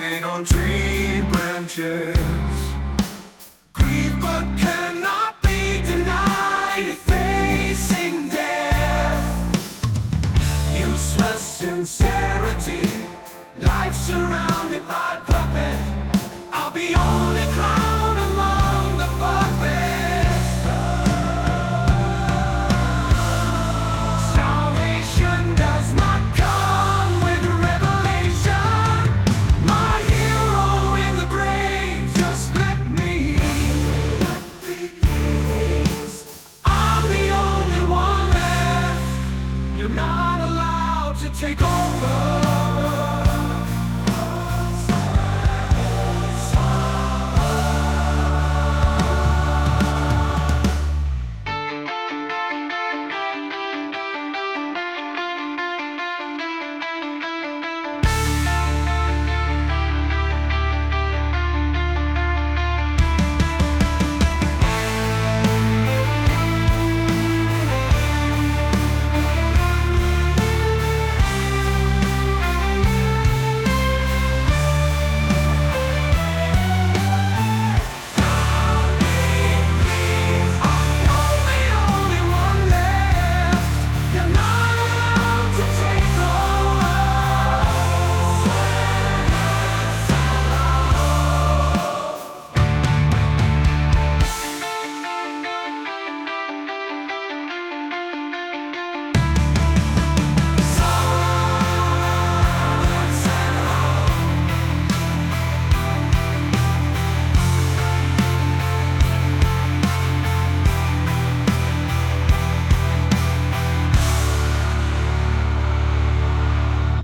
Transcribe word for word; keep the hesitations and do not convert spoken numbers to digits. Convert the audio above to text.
walking on tree branches. Grief but cannot be denied, facing death. Useless sincerity, life surrounded by puppet. I'll be only clown among the puppets. Salvation does not come with revelation. My hero in the grave, just let me. I'm the only one left. You're not allowed to take over.